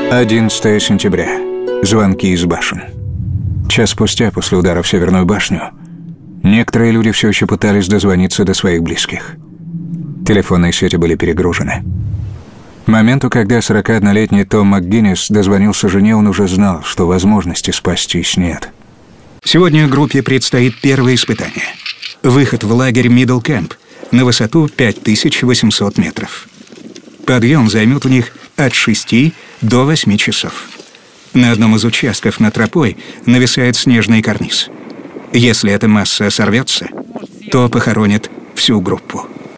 11 сентября. Звонки из башен. Час спустя, после удара в Северную башню, некоторые люди все еще пытались дозвониться до своих близких. Телефонные сети были перегружены. К моменту, когда 41-летний Том МакГиннис дозвонился жене, он уже знал, что возможности спастись нет. Сегодня группе предстоит первое испытание. Выход в лагерь Мидл Кэмп на высоту 5800 метров. Подъем займет у них от 6 до 8 часов. На одном из участков над тропой нависает снежный карниз. Если эта масса сорвется, то похоронит всю группу.